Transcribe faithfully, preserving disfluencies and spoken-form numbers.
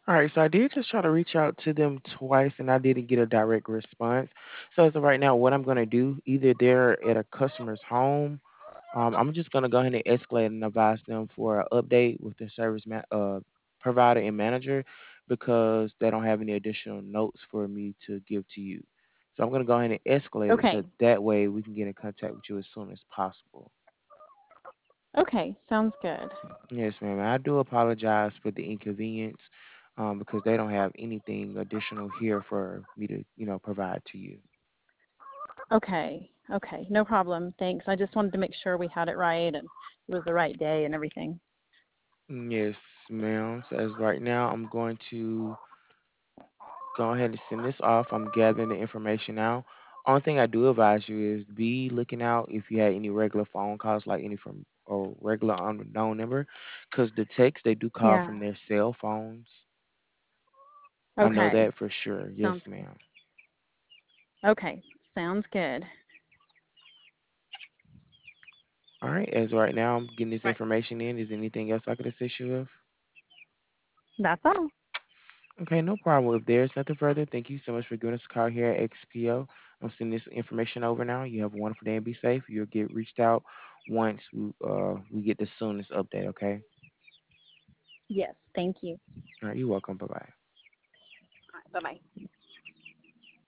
All right, so I did just try to reach out to them twice and I didn't get a direct response. So as of right now, what I'm gonna do, either they're at a customer's home, um, I'm just gonna go ahead and escalate and advise them for an update with their service ma- uh, provider and manager because they don't have any additional notes for me to give to you. So I'm gonna go ahead and escalate it so Okay. that way we can get in contact with you as soon as possible. Okay, sounds good. Yes, ma'am. I do apologize for the inconvenience, um, because they don't have anything additional here for me to, you know, provide to you. Okay. Okay, no problem. Thanks. I just wanted to make sure we had it right and it was the right day and everything. Mm, yes, ma'am. So as right now, I'm going to go ahead and send this off. I'm gathering the information now. Only thing I do advise you is be looking out if you had any regular phone calls, like any from a regular unknown number, because the text they do call Yeah. from their cell phones. I know Okay. that for sure. Yes, Sounds ma'am. okay. Sounds good. All right. As right now, I'm getting this Right. information in. Is there anything else I could assist you with? That's all. Okay, no problem. If there's nothing further, thank you so much for giving us a call here at X P O. I'm sending this information over now. You have a wonderful day and be safe. You'll get reached out once we, uh, we get the soonest update, okay? Yes, thank you. All right, you're welcome. Bye bye. All right, bye-bye.